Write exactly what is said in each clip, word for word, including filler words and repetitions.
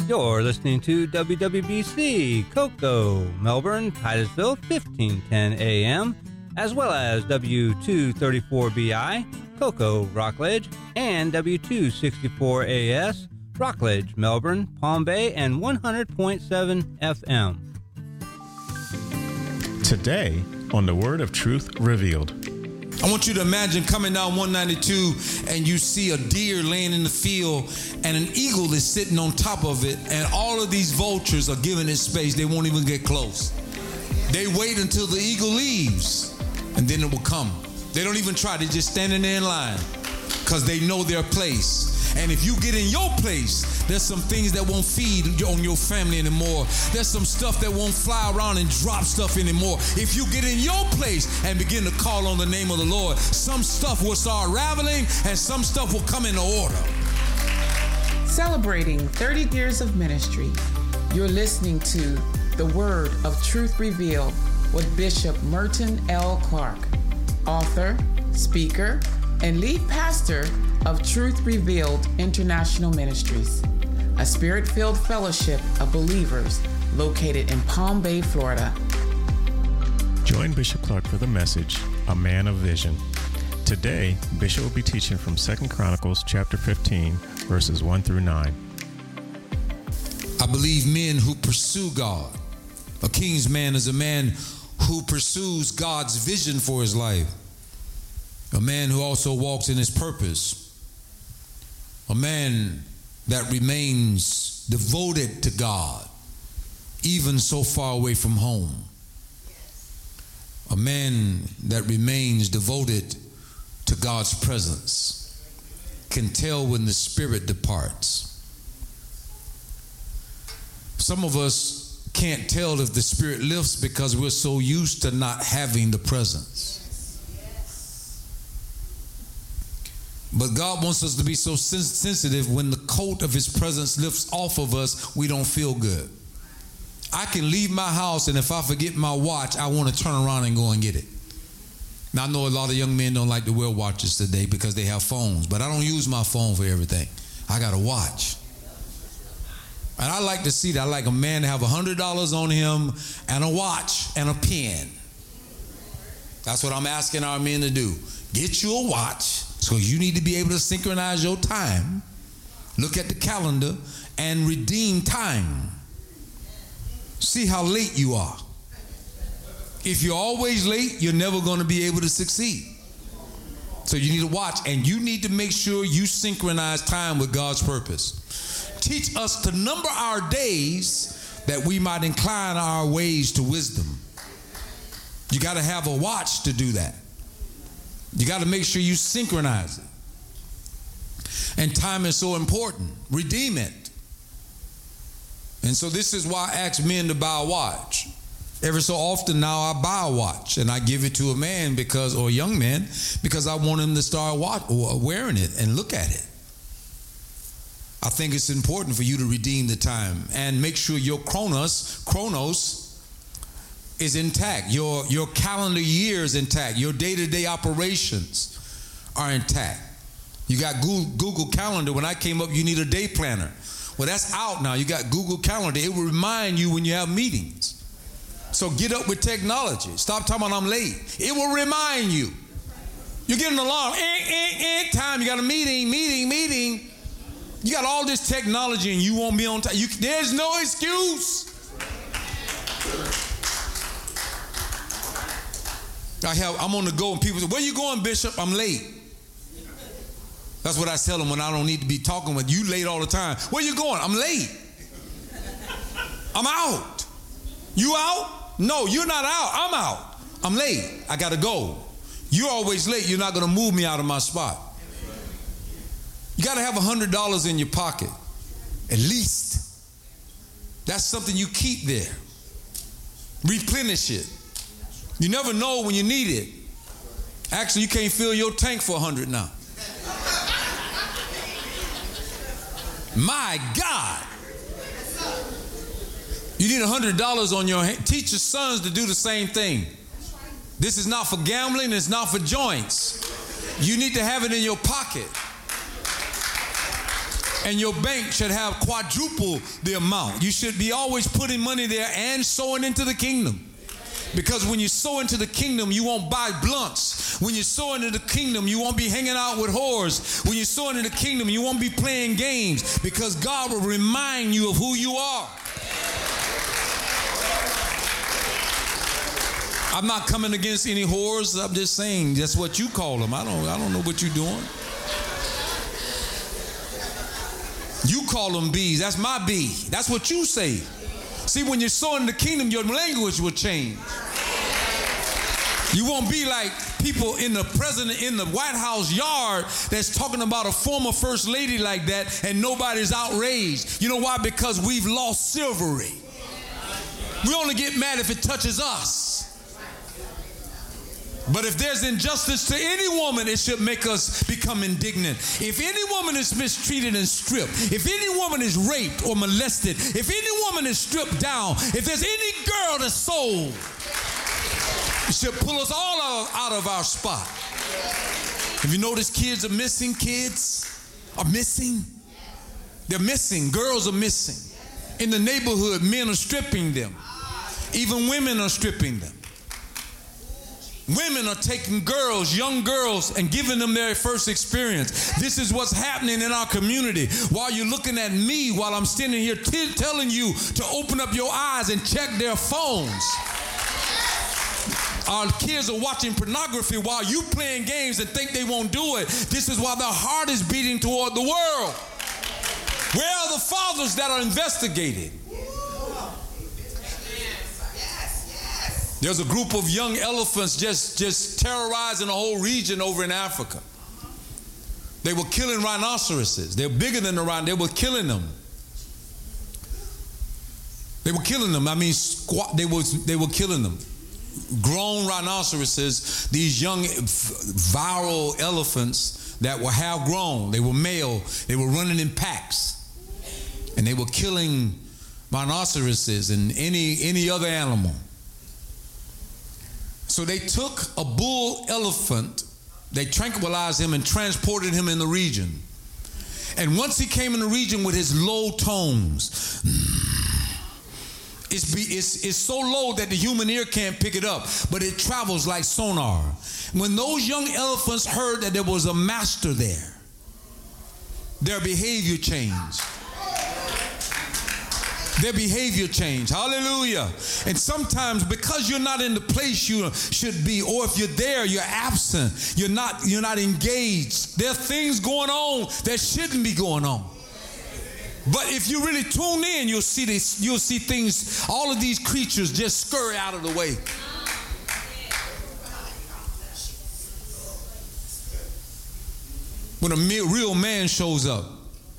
You're listening to W W B C, Cocoa, Melbourne, Titusville, fifteen ten A M, as well as W two thirty-four B I, Cocoa, Rockledge, and W two sixty-four A S, Rockledge, Melbourne, Palm Bay, and one hundred point seven F M. Today on the Word of Truth Revealed. I want you to imagine coming down one ninety-two and you see a deer laying in the field and an eagle is sitting on top of it, and all of these vultures are giving it space. They won't even get close. They wait until the eagle leaves and then it will come. They don't even try. They're just standing there in line because they know their place. And if you get in your place, there's some things that won't feed on your family anymore. There's some stuff that won't fly around and drop stuff anymore. If you get in your place and begin to call on the name of the Lord, some stuff will start raveling and some stuff will come into order. Celebrating thirty years of ministry, you're listening to The Word of Truth Revealed with Bishop Merton L. Clark, author, speaker, and lead pastor of Truth Revealed International Ministries, a spirit-filled fellowship of believers located in Palm Bay, Florida. Join Bishop Clark for the message, A Man of Vision. Today, Bishop will be teaching from Second Chronicles chapter fifteen, verses one through nine. I believe men who pursue God. A king's man is a man who pursues God's vision for his life. A man who also walks in his purpose. A man that remains devoted to God, even so far away from home. A man that remains devoted to God's presence can tell when the Spirit departs. Some of us can't tell if the Spirit lifts because we're so used to not having the presence. But God wants us to be so sensitive. When the coat of his presence lifts off of us, we don't feel good. I can leave my house, and if I forget my watch, I want to turn around and go and get it. Now, I know a lot of young men don't like to wear watches today because they have phones, but I don't use my phone for everything. I got a watch. And I like to see that. I like a man to have one hundred dollars on him and a watch and a pen. That's what I'm asking our men to do. Get you a watch. So you need to be able to synchronize your time, look at the calendar, and redeem time. See how late you are. If you're always late, you're never going to be able to succeed. So you need to watch, and you need to make sure you synchronize time with God's purpose. Teach us to number our days that we might incline our ways to wisdom. You got to have a watch to do that. You got to make sure you synchronize it. And time is so important. Redeem it. And so this is why I ask men to buy a watch. Every so often now I buy a watch and I give it to a man because, or a young man, because I want him to start watch, wearing it and look at it. I think it's important for you to redeem the time and make sure your chronos, chronos, is intact. Your, your calendar year is intact. Your day-to-day operations are intact. You got Google, Google Calendar. When I came up, you need a day planner. Well, that's out now. You got Google Calendar. It will remind you when you have meetings. So get up with technology. Stop talking about I'm late. It will remind you. You get an alarm. Eh, eh, eh, time. You got a meeting, meeting, meeting. You got all this technology and you won't be on time. You, there's no excuse. I have, I'm on the go and people say, where you going, Bishop? I'm late. That's what I tell them when I don't need to be talking with you. Late all the time. Where you going? I'm late. I'm out. You out? No, you're not out. I'm out. I'm late. I got to go. You're always late. You're not going to move me out of my spot. You got to have one hundred dollars in your pocket. At least. That's something you keep there. Replenish it. You never know when you need it. Actually, you can't fill your tank for one hundred now. My God. You need one hundred dollars on your hand. Teach your sons to do the same thing. This is not for gambling. It's not for joints. You need to have it in your pocket. And your bank should have quadruple the amount. You should be always putting money there and sowing into the kingdom. Because when you sow into the kingdom, you won't buy blunts. When you sow into the kingdom, you won't be hanging out with whores. When you sow into the kingdom, you won't be playing games. Because God will remind you of who you are. I'm not coming against any whores. I'm just saying that's what you call them. I don't, I don't know what you're doing. You call them bees. That's my bee. That's what you say. See, when you're sowing in the kingdom, your language will change. You won't be like people in the president in the White House yard that's talking about a former first lady like that and nobody's outraged. You know why? Because we've lost silvery. We only get mad if it touches us. But if there's injustice to any woman, it should make us become indignant. If any woman is mistreated and stripped, if any woman is raped or molested, if any woman is stripped down, if there's any girl that's sold, it should pull us all out, out of our spot. Have you noticed kids are missing? Kids are missing. They're missing. Girls are missing. In the neighborhood, men are stripping them. Even women are stripping them. Women are taking girls, young girls, and giving them their first experience. This is what's happening in our community. While you're looking at me, while I'm standing here t- telling you to open up your eyes and check their phones. Our kids are watching pornography while you playing games and think they won't do it. This is why their heart is beating toward the world. Where are the fathers that are investigated? There's a group of young elephants just, just terrorizing a whole region over in Africa. They were killing rhinoceroses. They're bigger than the rhino. They were killing them. They were killing them. I mean, squat, they, was, they were killing them. Grown rhinoceroses, these young viral elephants that were half grown. They were male. They were running in packs. And they were killing rhinoceroses and any, any other animal. So they took a bull elephant, they tranquilized him and transported him in the region. And once he came in the region with his low tones, it's, be, it's, it's so low that the human ear can't pick it up, but it travels like sonar. When those young elephants heard that there was a master there, their behavior changed. Their behavior change. Hallelujah. And sometimes because you're not in the place you should be, or if you're there, you're absent. You're not, you're not engaged. There are things going on that shouldn't be going on. But if you really tune in, you'll see this, you'll see things, all of these creatures just scurry out of the way. When a real man shows up.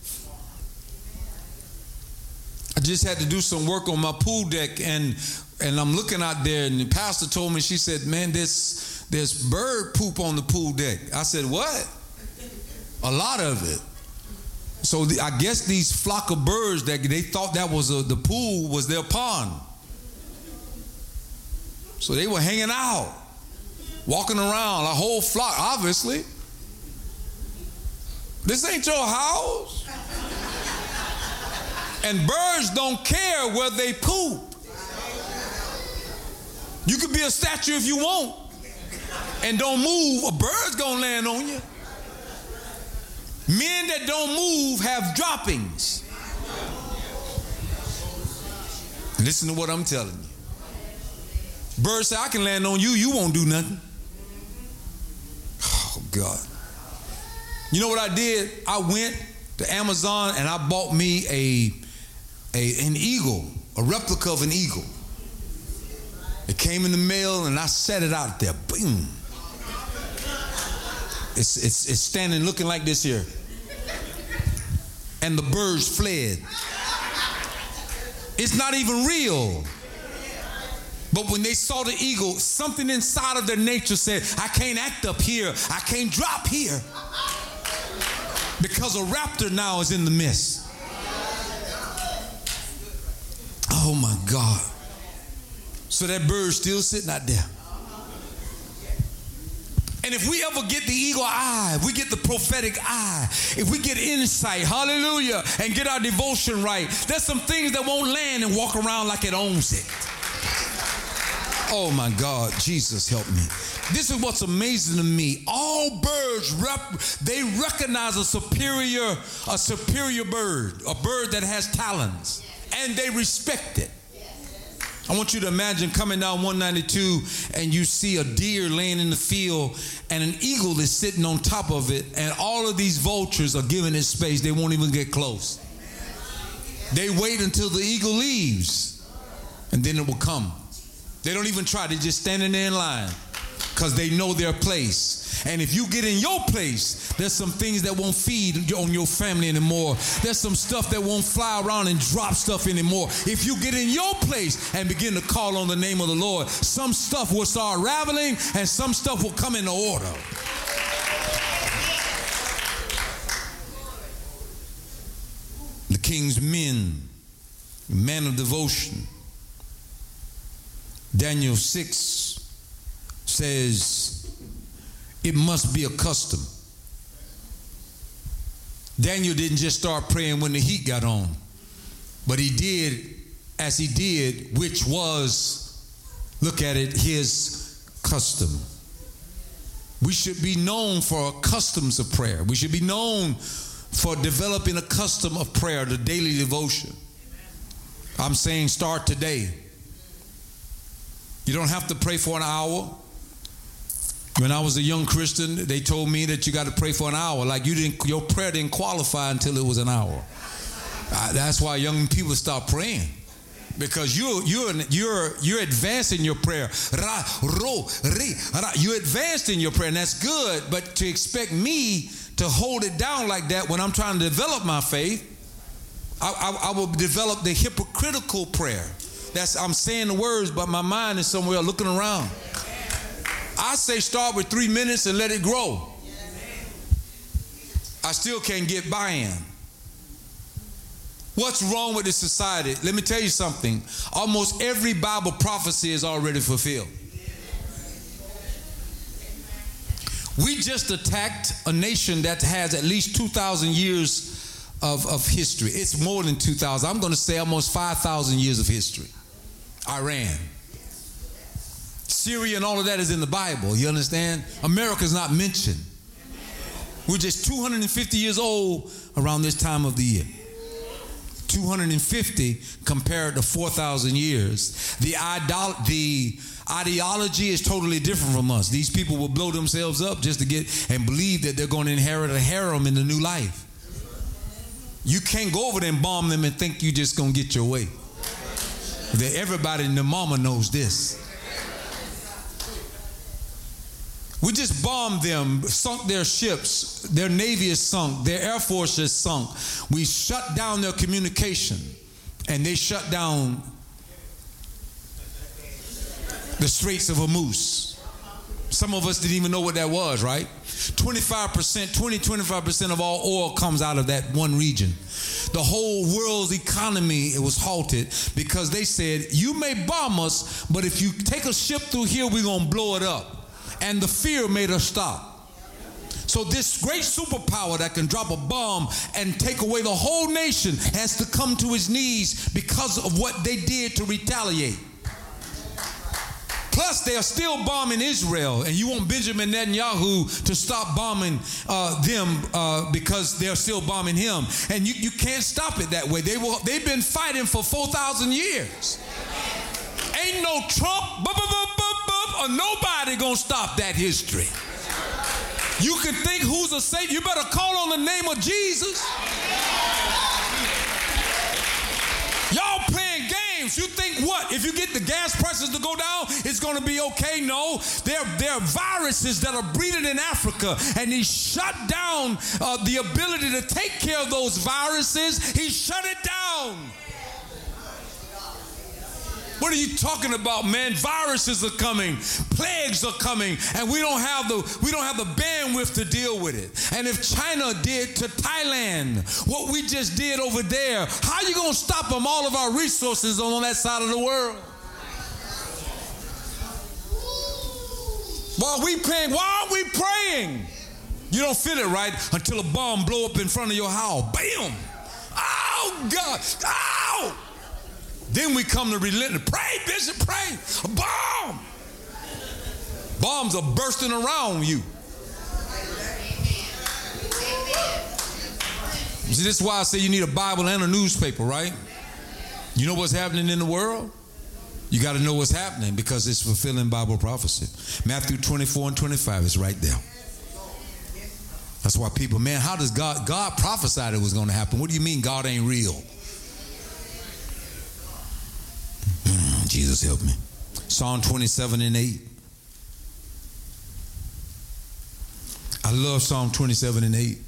I just had to do some work on my pool deck, and and I'm looking out there, and the pastor told me, she said, man, there's, there's bird poop on the pool deck. I said, what? A lot of it. So the, I guess these flock of birds, that they thought that was a, the pool was their pond. So they were hanging out, walking around, a whole flock, obviously. This ain't your house. And birds don't care where they poop. You could be a statue if you want and don't move, a bird's gonna land on you. Men that don't move have droppings. Listen to what I'm telling you. Birds say, I can land on you, you won't do nothing. Oh, God. You know what I did? I went to Amazon and I bought me a, a an eagle, a replica of an eagle. It came in the mail and I set it out there. Boom. It's, it's, it's standing looking like this here. And the birds fled. It's not even real. But when they saw the eagle, something inside of their nature said, I can't act up here. I can't drop here. Because a raptor now is in the midst. Oh my God. So that bird's still sitting out there. And if we ever get the eagle eye, if we get the prophetic eye, if we get insight, hallelujah, and get our devotion right, there's some things that won't land and walk around like it owns it. Oh my God, Jesus help me. This is what's amazing to me. All birds, rep, they recognize a superior, a superior bird, a bird that has talons, and they respect it. I want you to imagine coming down one ninety-two and you see a deer laying in the field and an eagle is sitting on top of it, and all of these vultures are giving it space. They won't even get close. They wait until the eagle leaves and then it will come. They don't even try. They're just standing there in line because they know their place. And if you get in your place, there's some things that won't feed on your family anymore. There's some stuff that won't fly around and drop stuff anymore. If you get in your place and begin to call on the name of the Lord, some stuff will start raveling and some stuff will come into order. The king's men, man of devotion. Daniel six says, it must be a custom. Daniel didn't just start praying when the heat got on, but he did as he did, which was, look at it, his custom. We should be known for customs of prayer. We should be known for developing a custom of prayer, the daily devotion. I'm saying start today. You don't have to pray for an hour. When I was a young Christian, they told me that you got to pray for an hour. Like you didn't, your prayer didn't qualify until it was an hour. Uh, that's why young people stop praying, because you're you're you're you're advancing your prayer. Ra, ro, re, ra. You're advanced in your prayer, and that's good. But to expect me to hold it down like that when I'm trying to develop my faith, I, I, I will develop the hypocritical prayer. That's I'm saying the words, but my mind is somewhere looking around. I say start with three minutes and let it grow. I still can't get buy-in. What's wrong with this society? Let me tell you something. Almost every Bible prophecy is already fulfilled. We just attacked a nation that has at least two thousand years of, of history. It's more than two thousand. I'm going to say almost five thousand years of history. Iran. Syria and all of that is in the Bible. You understand? America's not mentioned. We're just two hundred fifty years old around this time of the year. two hundred fifty compared to four thousand years. The, idol- the ideology is totally different from us. These people will blow themselves up just to get and believe that they're going to inherit a harem in the new life. You can't go over there and bomb them and think you're just going to get your way. Everybody in the mama knows this. We just bombed them, sunk their ships, their navy is sunk, their air force is sunk. We shut down their communication, and they shut down the Straits of Hormuz. Some of us didn't even know what that was, right? twenty-five percent, twenty, twenty-five percent of all oil comes out of that one region. The whole world's economy, it was halted because they said, you may bomb us, but if you take a ship through here, we're going to blow it up. And the fear made us stop. So this great superpower that can drop a bomb and take away the whole nation has to come to its knees because of what they did to retaliate. Plus, they are still bombing Israel, and you want Benjamin Netanyahu to stop bombing uh, them uh, because they're still bombing him. And you, you can't stop it that way. They will, they've been fighting for four thousand years. Ain't no Trump, bup, bup, bup, bup, bup, or nobody gonna stop that history. You can think who's a savior. You better call on the name of Jesus. Y'all playing games. You think what? If you get the gas prices to go down, it's gonna be okay? No. There, there are viruses that are breeding in Africa, and he shut down uh, the ability to take care of those viruses. He shut it down. What are you talking about, man? Viruses are coming, plagues are coming, and we don't have the we don't have the bandwidth to deal with it. And if China did to Thailand what we just did over there, how are you going to stop them? All of our resources on that side of the world. While we praying, why aren't we praying? You don't feel it right until a bomb blow up in front of your house. Bam! Oh, God! Ow! Then we come to relentless. Pray, Bishop, pray. A bomb! Bombs are bursting around you. See, this is why I say you need a Bible and a newspaper, right? You know what's happening in the world? You got to know what's happening because it's fulfilling Bible prophecy. Matthew twenty-four and twenty-five is right there. That's why people, man, how does God, God prophesied it was going to happen. What do you mean God ain't real? Mm, Jesus help me. Psalm twenty-seven and eight. I love Psalm twenty-seven and eight.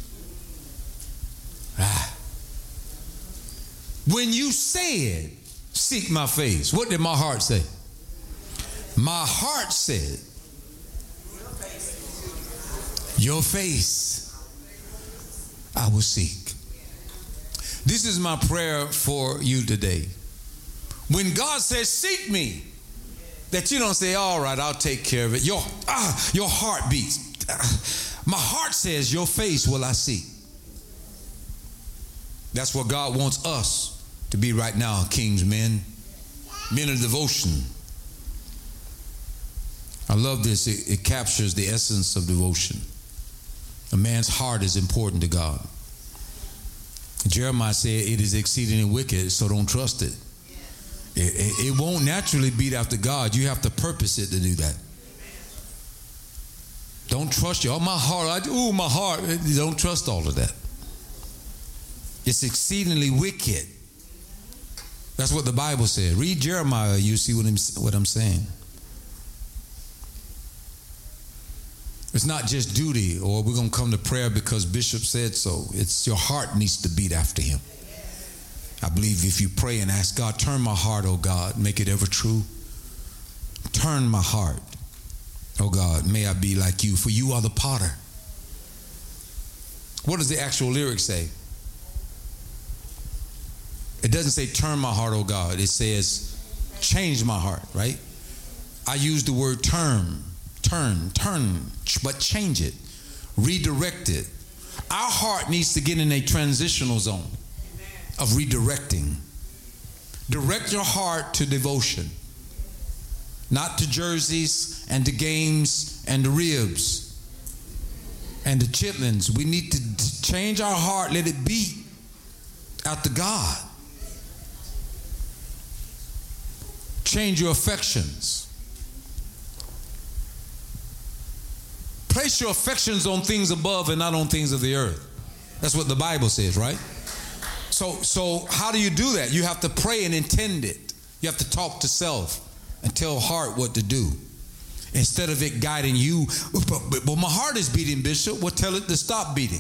Ah. When you said, seek my face, what did my heart say? My heart said, your face I will seek. This is my prayer for you today. When God says, seek me, that you don't say, all right, I'll take care of it. Your, ah, your heart beats. My heart says, your face will I seek. That's what God wants us to be right now, king's men, men of devotion. I love this. It, it captures the essence of devotion. A man's heart is important to God. Jeremiah said it is exceedingly wicked, so don't trust it. It, it. It won't naturally beat after God. You have to purpose it to do that. Don't trust you. Oh, my heart. Oh, my heart. Don't trust all of that. It's exceedingly wicked. That's what the Bible said. Read Jeremiah, you see what I'm, what I'm saying. It's not just duty or we're going to come to prayer because Bishop said so. It's your heart needs to beat after him. I believe if you pray and ask God, turn my heart, oh God, make it ever true. Turn my heart, oh God, may I be like you, for you are the potter. What does the actual lyric say? It doesn't say turn my heart, oh God. It says change my heart, right? I use the word turn, turn, turn, but change it, redirect it. Our heart needs to get in a transitional zone of redirecting. Direct your heart to devotion, not to jerseys and to games and the ribs and the chitlins. We need to change our heart, let it beat after God. Change your affections. Place your affections on things above and not on things of the earth. That's what the Bible says, right? So, so how do you do that? You have to pray and intend it. You have to talk to self and tell heart what to do. Instead of it guiding you, but, but, but my heart is beating, Bishop. Well, tell it to stop beating.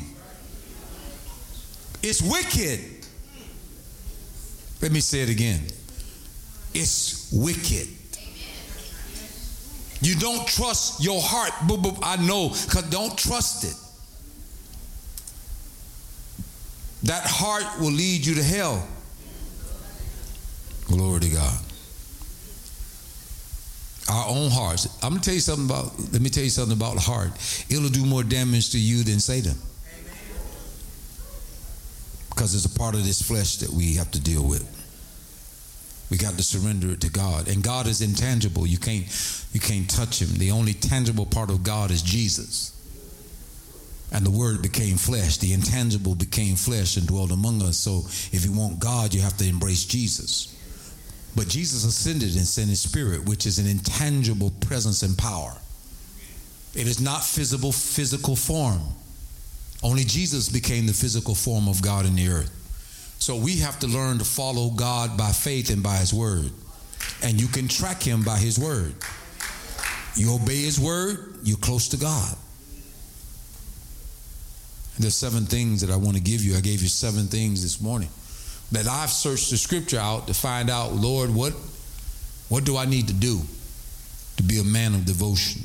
It's wicked. Let me say it again. It's wicked. You don't trust your heart. I know, because don't trust it. That heart will lead you to hell. Glory to God. Our own hearts. I'm going to tell you something about, let me tell you something about the heart. It'll do more damage to you than Satan. Because it's a part of this flesh that we have to deal with. We got to surrender it to God. And God is intangible. You can't, you can't touch him. The only tangible part of God is Jesus. And the word became flesh. The intangible became flesh and dwelled among us. So if you want God, you have to embrace Jesus. But Jesus ascended and sent his spirit, which is an intangible presence and power. It is not physical, physical form. Only Jesus became the physical form of God in the earth. So we have to learn to follow God by faith and by his word. And you can track him by his word. You obey his word, you're close to God. There's seven things that I want to give you. I gave you seven things this morning that I've searched the scripture out to find out, Lord, what, what do I need to do to be a man of devotion?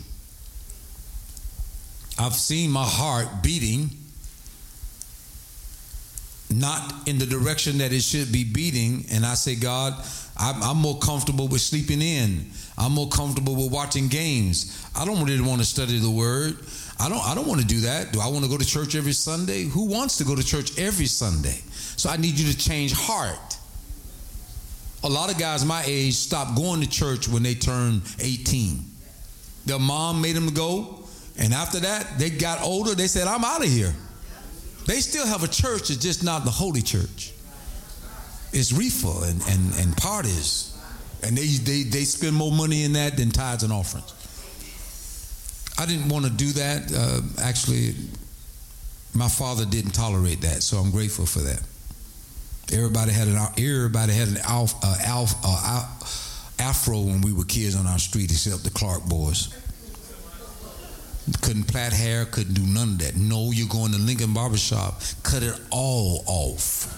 I've seen my heart beating not in the direction that it should be beating. And I say, God, I'm, I'm more comfortable with sleeping in. I'm more comfortable with watching games. I don't really want to study the word. I don't, I don't want to do that. Do I want to go to church every Sunday? Who wants to go to church every Sunday? So I need you to change heart. A lot of guys my age stopped going to church when they turned eighteen. Their mom made them go. And after that, they got older. They said, I'm out of here. They still have a church. It's just not the holy church. It's reefer and, and, and parties. And they, they, they spend more money in that than tithes and offerings. I didn't want to do that. Uh, actually, my father didn't tolerate that, so I'm grateful for that. Everybody had an everybody had an alf, uh, alf, uh, afro when we were kids on our street, except the Clark boys. Couldn't plait hair, couldn't do none of that. No, you're going to Lincoln Barbershop, cut it all off.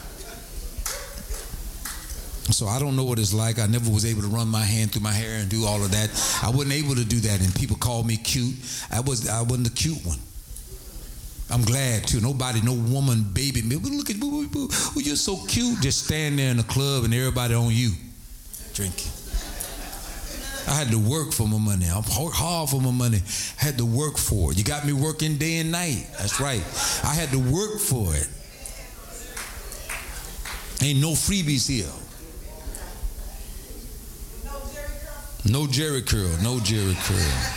So I don't know what it's like. I never was able to run my hand through my hair and do all of that. I wasn't able to do that, and people called me cute. I was I wasn't the cute one. I'm glad too. Nobody, no woman, baby me. Look at boo, boo, boo. You're so cute. Just stand there in the club and everybody on you, drinking. I had to work for my money. I'm hard for my money. I had to work for it. You got me working day and night. That's right. I had to work for it. Ain't no freebies here. No Jerry curl. No Jerry curl.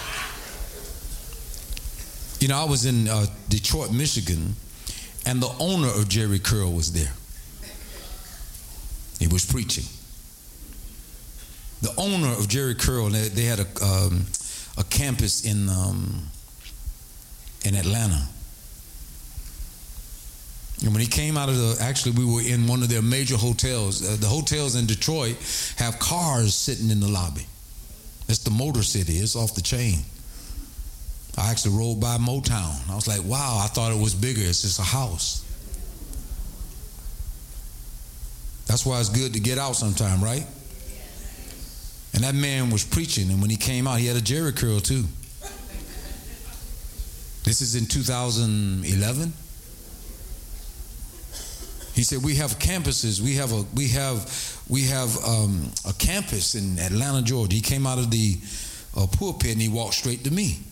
You know, I was in uh, Detroit, Michigan, and the owner of Jerry Curl was there. He was preaching. The owner of Jerry Curl, they, they had a um, a campus in um, in Atlanta. And when he came out of the, actually we were in one of their major hotels. Uh, the hotels in Detroit have cars sitting in the lobby. It's the Motor City. It's off the chain. I actually rode by Motown. I was like, wow, I thought it was bigger. It's just a house. That's why it's good to get out sometime, right? And that man was preaching, and when he came out, he had a Jerry curl too. This is in two thousand eleven. He said, we have campuses. We have a we have we have um, a campus in Atlanta, Georgia. He came out of the uh, pulpit and he walked straight to me.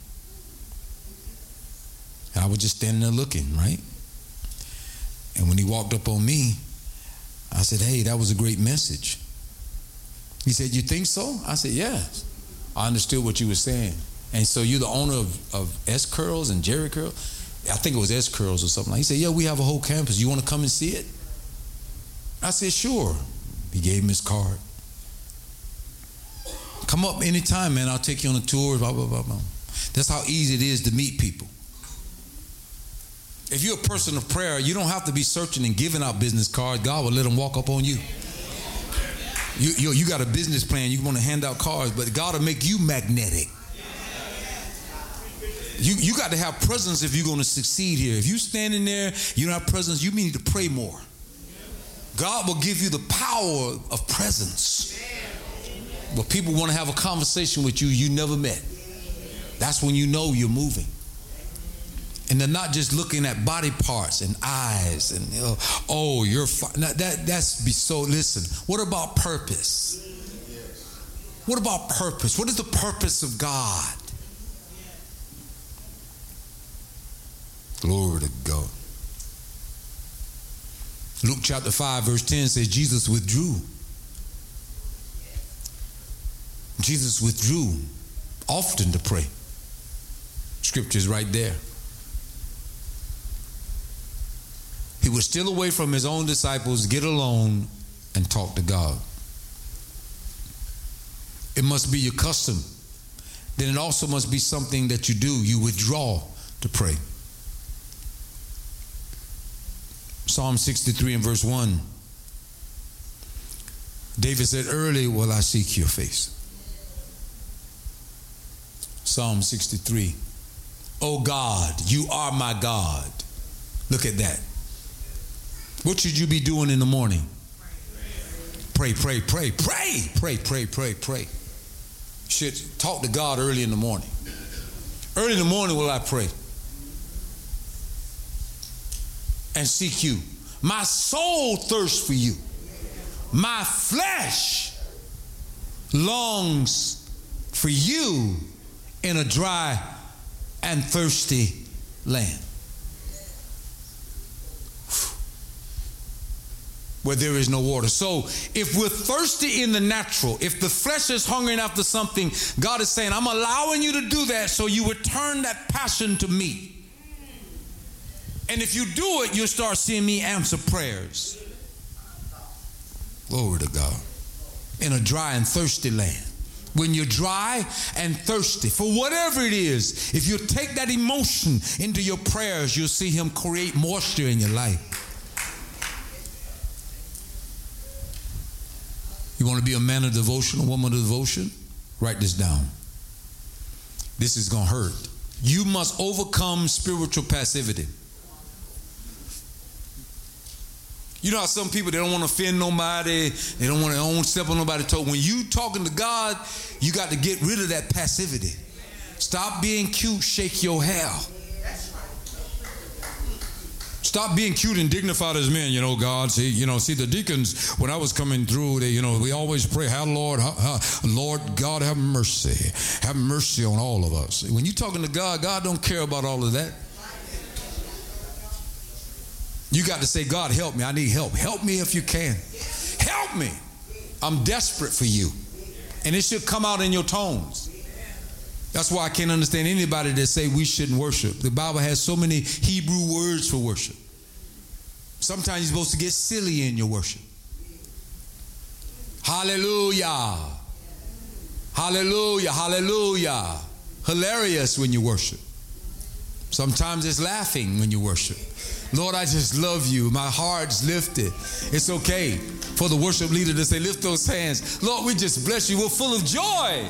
And I was just standing there looking, right? And when he walked up on me, I said, hey, that was a great message. He said, you think so? I said, yes. I understood what you were saying. And so you're the owner of, of S Curls and Jerry Curl? I think it was S Curls or something. He said, yeah, we have a whole campus. You want to come and see it? I said, sure. He gave him his card. Come up anytime, man. I'll take you on a tour, blah, blah, blah, blah. That's how easy it is to meet people. If you're a person of prayer, you don't have to be searching and giving out business cards. God will let them walk up on you. You, you, you got a business plan. You want to hand out cards, but God will make you magnetic. You, you got to have presence if you're going to succeed here. If you're standing there, you don't have presence, you need to pray more. God will give you the power of presence. But people want to have a conversation with you you never met. That's when you know you're moving. And they're not just looking at body parts and eyes and, you know, oh, you're fine. Now, that, that's be so, listen, what about purpose? What about purpose? What is the purpose of God? Glory to God. Luke chapter five, verse ten says Jesus withdrew. Jesus withdrew often to pray. Scripture's right there. He was still away from his own disciples, get alone and talk to God. It must be your custom. Then it also must be something that you do. You withdraw to pray. Psalm sixty-three and verse one. David said, early will I seek your face. Psalm sixty-three. Oh God, you are my God. Look at that. What should you be doing in the morning? Pray, pray, pray, pray, pray, pray, pray, pray. Should talk to God early in the morning. Early in the morning will I pray and seek you. My soul thirsts for you. My flesh longs for you in a dry and thirsty land, where there is no water. So if we're thirsty in the natural, if the flesh is hungering after something, God is saying, I'm allowing you to do that so you return that passion to me. And if you do it, you'll start seeing me answer prayers. Glory to God. In a dry and thirsty land. When you're dry and thirsty for whatever it is, if you take that emotion into your prayers, you'll see him create moisture in your life. You want to be a man of devotion, a woman of devotion? Write this down. This is going to hurt. You must overcome spiritual passivity. You know how some people, they don't want to offend nobody. They don't want to own step on nobody's toe. When you talking to God, you got to get rid of that passivity. Stop being cute, shake your hair. Stop being cute and dignified as men, you know, God. See, you know, see the deacons, when I was coming through, they, you know, we always pray, how Lord, how, how, Lord God, have mercy. Have mercy on all of us. When you're talking to God, God don't care about all of that. You got to say, God, help me. I need help. Help me if you can. Help me. I'm desperate for you. And it should come out in your tones. That's why I can't understand anybody that say we shouldn't worship. The Bible has so many Hebrew words for worship. Sometimes you're supposed to get silly in your worship. Hallelujah. Hallelujah. Hallelujah. Hilarious when you worship. Sometimes it's laughing when you worship. Lord, I just love you. My heart's lifted. It's okay for the worship leader to say, lift those hands. Lord, we just bless you. We're full of joy.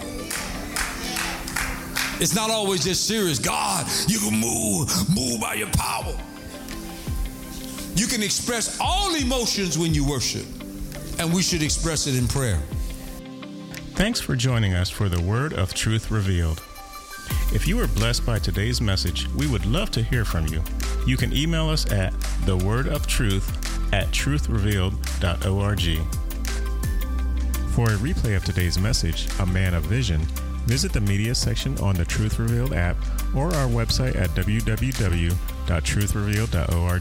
It's not always just serious. God, you can move, move by your power. You can express all emotions when you worship, and we should express it in prayer. Thanks for joining us for the Word of Truth Revealed. If you were blessed by today's message, we would love to hear from you. You can email us at the word of truth at truth revealed dot org. For a replay of today's message, A Man of Vision, visit the media section on the Truth Revealed app or our website at w w w dot truth revealed dot org.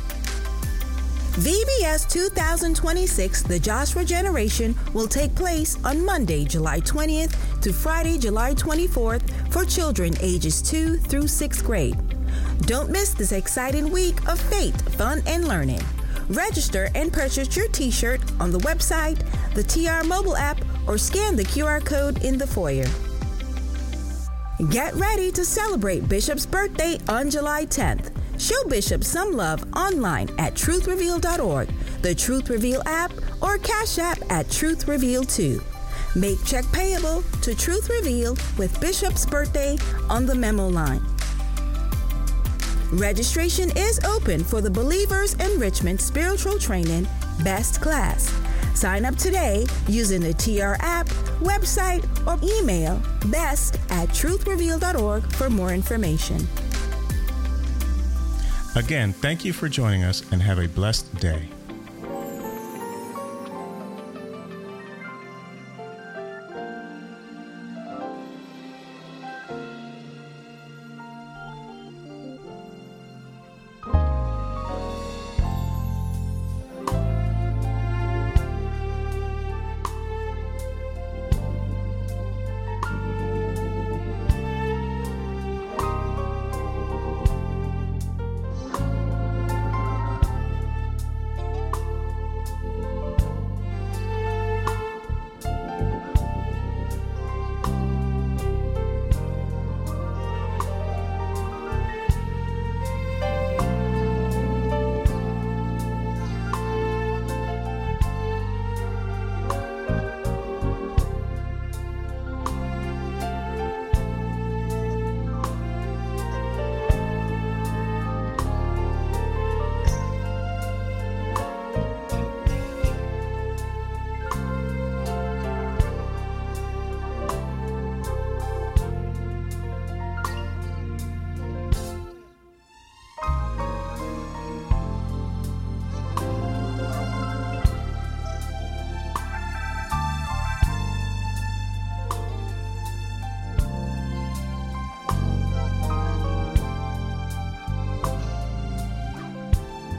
V B S two thousand twenty-six, The Joshua Generation, will take place on Monday, July twentieth to Friday, July twenty-fourth for children ages two through sixth grade. Don't miss this exciting week of faith, fun, and learning. Register and purchase your t-shirt on the website, the T R mobile app, or scan the Q R code in the foyer. Get ready to celebrate Bishop's birthday on July tenth. Show Bishop some love online at truth revealed dot org, the Truth Reveal app, or Cash App at Truth Reveal two. Make check payable to Truth Revealed with Bishop's birthday on the memo line. Registration is open for the Believers Enrichment Spiritual Training Best Class. Sign up today using the T R app, website, or email best at truth revealed dot org for more information. Again, thank you for joining us and have a blessed day.